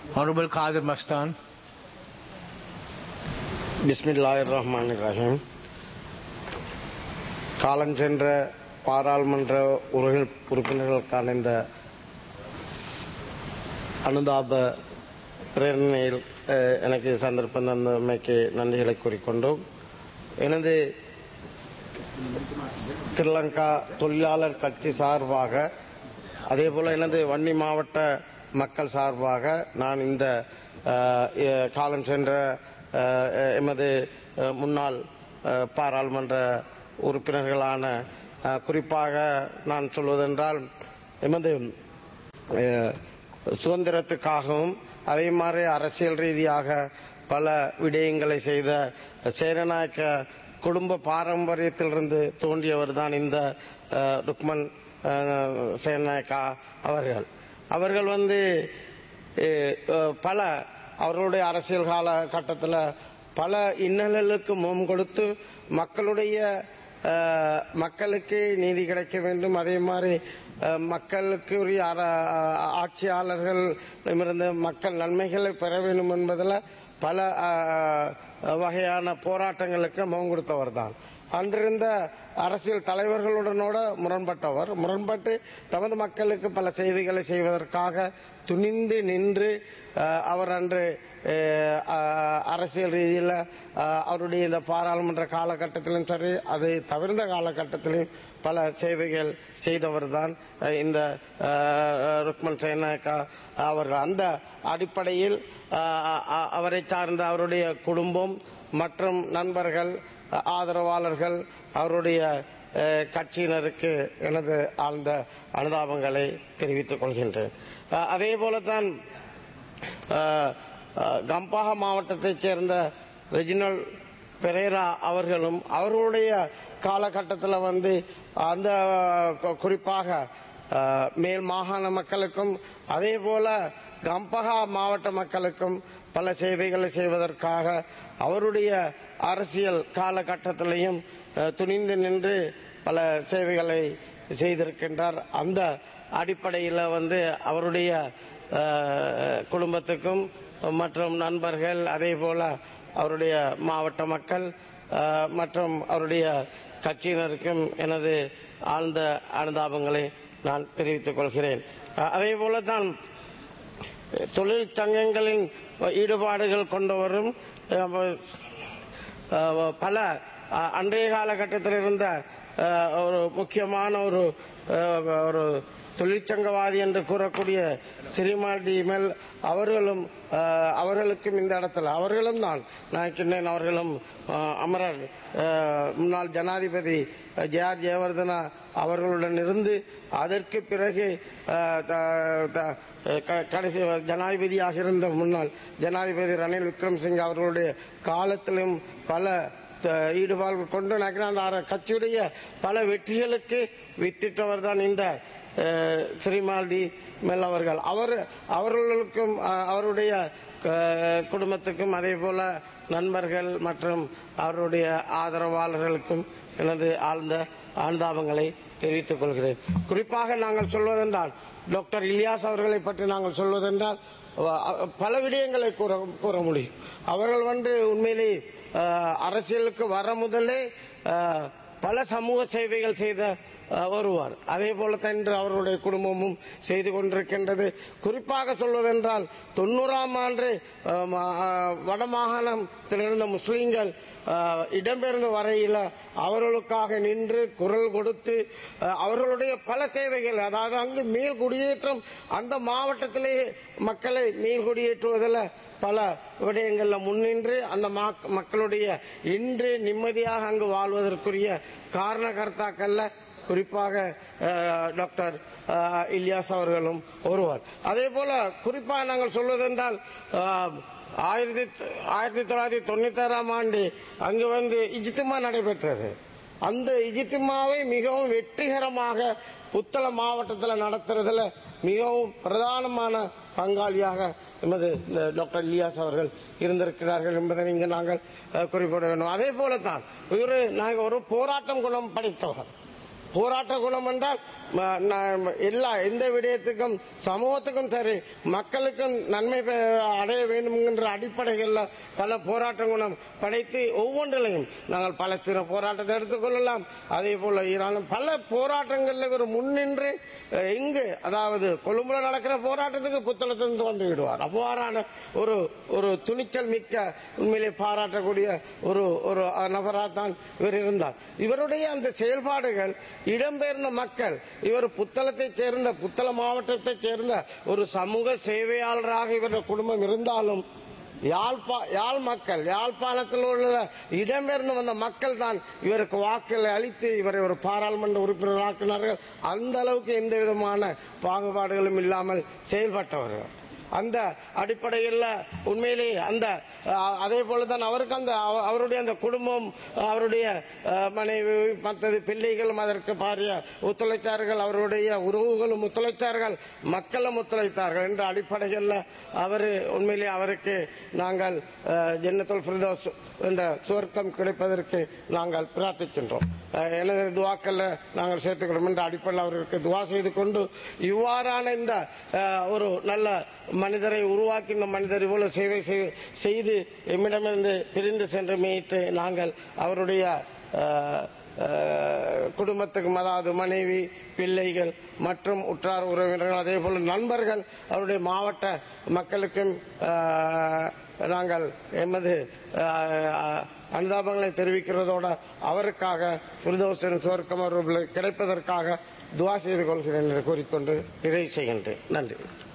Honorable Qadir Mastan. பிஸ்மில்லாஹிர்ரஹ்மானிர்ரஹீம். காலஞ்சென்ற பாராளுமன்ற உறுப்பினர்களுக்கான இந்த அனுதாப பிரேரணையில் எனக்கு சந்தர்ப்பம் தந்தமைக்கு நன்றிகளை கூறிக்கொண்டோம். எனது ஸ்ரீலங்கா தொழிலாளர் கட்சி சார்பாக அதேபோல எனது வன்னி மாவட்ட மக்கள் சார்பாக நான் இந்த காலஞ்சென்ற எமது முன்னாள் பாராளுமன்ற உறுப்பினர்களான குறிப்பாக நான் சொல்வதென்றால் எமது சுதந்திரத்துக்காகவும் அதே மாதிரி அரசியல் ரீதியாக பல விடயங்களை செய்த சேனநாயக்க குடும்ப பாரம்பரியத்திலிருந்து தோன்றியவர் தான் இந்த ருக்மன் சேனநாயக்கா அவர்கள் பல அவர்களுடைய அரசியல் காலகட்டத்தில் பல இன்னல்களுக்கு முகம் கொடுத்து மக்களுக்கு நீதி கிடைக்க வேண்டும், அதே மாதிரி மக்களுக்கு உரிய ஆட்சியாளர்களிடமிருந்து மக்கள் நன்மைகளை பெற வேண்டும் என்பதில் பல வகையான போராட்டங்களுக்கு முகம் கொடுத்தவர் தான். அன்றிருந்த அரசியல் தலைவர்களுடனோட முரண்பட்டு தமது மக்களுக்கு பல செய்திகளை செய்வதற்காக துணிந்து நின்று அவர் அன்று அரசியல் ரீதியில் அவருடைய இந்த பாராளுமன்ற காலகட்டத்திலும் சரி அதை தவிர்ந்த காலகட்டத்திலும் பல சேவைகள் செய்தவர் தான் இந்த ருக்மன் சேனநாயக்கா அவர்கள். அந்த அடிப்படையில் அவரை சார்ந்த அவருடைய குடும்பம் மற்றும் நண்பர்கள் ஆதரவாளர்கள் அவருடைய கட்சியினருக்கு எனது ஆழ்ந்த அனுதாபங்களை தெரிவித்துக் கொள்கின்றேன். அதே போலத்தான் கம்பாக மாவட்டத்தைச் சேர்ந்த ரெஜினல் பெரேரா அவர்களும் அவர்களுடைய காலகட்டத்தில் அந்த குறிப்பாக மேல் மாகாண மக்களுக்கும் அதே போல கம்பஹா மாவட்ட மக்களுக்கும் பல சேவைகளை செய்வதற்காக அவருடைய அரசியல் காலகட்டத்திலையும் துணிந்து நின்று பல சேவைகளை செய்திருக்கின்றார். அந்த அடிப்படையில் அவருடைய குடும்பத்துக்கும் மற்றும் நண்பர்கள் அதே போல அவருடைய மாவட்ட மக்கள் மற்றும் அவருடைய கட்சியினருக்கும் எனது ஆழ்ந்த அனுதாபங்களை நான் தெரிவித்துக் கொள்கிறேன். அதே போல தான் தொழில் சங்கங்களின் ஈடுபாடுகள் கொண்டவரும் பல அன்றைய காலகட்டத்தில் இருந்த ஒரு முக்கியமான ஒரு தொழிற்சங்கவாதி என்று கூறக்கூடிய சிறிமாடி மேல் அவர்களுக்கும் இந்த இடத்துல அவர்களும் தான் நான் அவர்களும் அமரர் முன்னாள் ஜனாதிபதி ஜே.ஆர். ஜெயவர்தனா அவர்களுடன் இருந்து அதற்கு பிறகு கடைசி ஜனாதிபதியாக இருந்த முன்னாள் ஜனாதிபதி ரணில் விக்ரமசிங்கே அவர்களுடைய காலத்திலும் பல ஈடுபாடு கொண்டு அந்த கட்சியுடைய பல வெற்றிகளுக்கு வித்திட்டவர் தான் இந்த ஸ்ரீமாடி மேல் அவர்கள். அவர்களுக்கும் அவருடைய குடும்பத்துக்கும் அதே போல நண்பர்கள் மற்றும் அவருடைய ஆதரவாளர்களுக்கும் எனது ஆழ்ந்த அனுதாபங்களை தெரிவித்துக் கொள்கிறேன். குறிப்பாக நாங்கள் சொல்வதென்றால் டாக்டர் இலியாஸ் அவர்களை பற்றி நாங்கள் சொல்வதென்றால் பல விடயங்களை கூற முடியும். அவர்கள் உண்மையிலே அரசியலுக்கு வர முதலே பல சமூக சேவைகள் செய்த வருவார். அதே போல இன்று அவருடைய குடும்பமும் செய்து கொண்டிருக்கின்றது. குறிப்பாக சொல்வதென்றால் 90ஆம் ஆண்டு வடமாகாணத்தில் இருந்த முஸ்லீம்கள் இடம்பெயர்ந்த வரையில் அவர்களுக்காக நின்று குரல் கொடுத்து அவர்களுடைய பல தேவைகள், அதாவது அங்கு மேல் குடியேற்றம் அந்த மாவட்டத்திலே மக்களை மேல் குடியேற்றுவதில் பல விடயங்கள்ல முன்னின்று அந்த மக்களுடைய இன்று நிம்மதியாக அங்கு வாழ்வதற்குரிய காரணகர்த்தாக்கள்ல குறிப்பாக டாக்டர் இலியாஸ் அவர்களும் ஒருவர். அதே போல குறிப்பாக நாங்கள் சொல்வதென்றால் 1996ஆம் ஆண்டு அங்கு இஜ்திமா நடைபெற்றது. அந்த இஜ்திமாவை மிகவும் வெற்றிகரமாக புத்தள மாவட்டத்தில் நடத்துறதுல மிகவும் பிரதானமான பங்காளியாக எமது டாக்டர் இலியாஸ் அவர்கள் இருந்திருக்கிறார்கள் என்பதை இங்கு நாங்கள் குறிப்பிட வேண்டும். அதே போலத்தான் நாங்கள் ஒரு போராட்டம் குணம் படைத்தவர். போராட்ட குணம் என்றால் எந்த விடயத்துக்கும் சமூகத்துக்கும் சரி மக்களுக்கும் நன்மை அடைய வேண்டும் என்ற அடிப்படைகளில் பல போராட்ட குணம் படைத்து ஒவ்வொன்றிலையும் நாங்கள் பலஸ்தீன போராட்டத்தை எடுத்துக்கொள்ளலாம். அதே போல ஈரானும் பல போராட்டங்களில் ஒரு முன்னின்று இங்கு அதாவது கொழும்புல நடக்கிற போராட்டத்துக்கு புத்தளத்திலிருந்து வந்து விடுவார். அவ்வாறான ஒரு துணிச்சல் மிக்க உண்மையிலே பாராட்டக்கூடிய ஒரு நபராகத்தான் இவர் இருந்தார். இவருடைய அந்த செயல்பாடுகள் இடம்பெயர்ந்த மக்கள் இவர் புத்தள மாவட்டத்தைச் சேர்ந்த ஒரு சமூக சேவையாளராக இவருடைய குடும்பம் இருந்தாலும் யாழ்ப்பாணத்தில் உள்ள இடம்பெயர்ந்து வந்த மக்கள் தான் இவருக்கு வாக்குகளை அளித்து இவரை ஒரு பாராளுமன்ற உறுப்பினராக்கினார்கள். அந்த அளவுக்கு எந்த விதமான பாகுபாடுகளும் இல்லாமல் செயல்பட்டவர்கள். அந்த அடிப்படையில் உண்மையிலே அதே போலதான் அவருக்கு அவருடைய அந்த குடும்பம் அவருடைய மனைவி மற்றது பிள்ளைகளும் அதற்கு பாரிய ஒத்துழைத்தார்கள். அவருடைய உறவுகளும் ஒத்துழைத்தார்கள், மக்களும் ஒத்துழைத்தார்கள் என்ற அடிப்படையில் உண்மையிலே அவருக்கு நாங்கள் ஜன்னத்துல் ஃபிர்தௌஸ் என்ற சுவர்க்கம் கிடைப்பதற்கு நாங்கள் பிரார்த்திக்கின்றோம். எனது துவாக்கல்ல நாங்கள் சேர்த்துக்கிறோம் என்ற அடிப்படையில் அவருக்கு துவா செய்து கொண்டு இவ்வாறான இந்த ஒரு நல்ல மனிதரை உருவாக்கி இந்த மனிதர் இவ்வளவு சேவை செய்து எம்மிடமிருந்து பிரிந்து சென்று மீட்டு நாங்கள் அவருடைய குடும்பத்துக்கும் அதாவது மனைவி பிள்ளைகள் மற்றும் உற்றார் உறவினர்கள் அதே போல நண்பர்கள் அவருடைய மாவட்ட மக்களுக்கும் நாங்கள் எமது அனுதாபங்களை தெரிவிக்கிறதோடு அவருக்காக ஃபிர்தௌஸின் சுவர்க்கம் அவர்கள் கிடைப்பதற்காக துவா செய்து கொள்கிறேன் என்று கூறிக்கொண்டு நிறைவு செய்கின்றேன். நன்றி.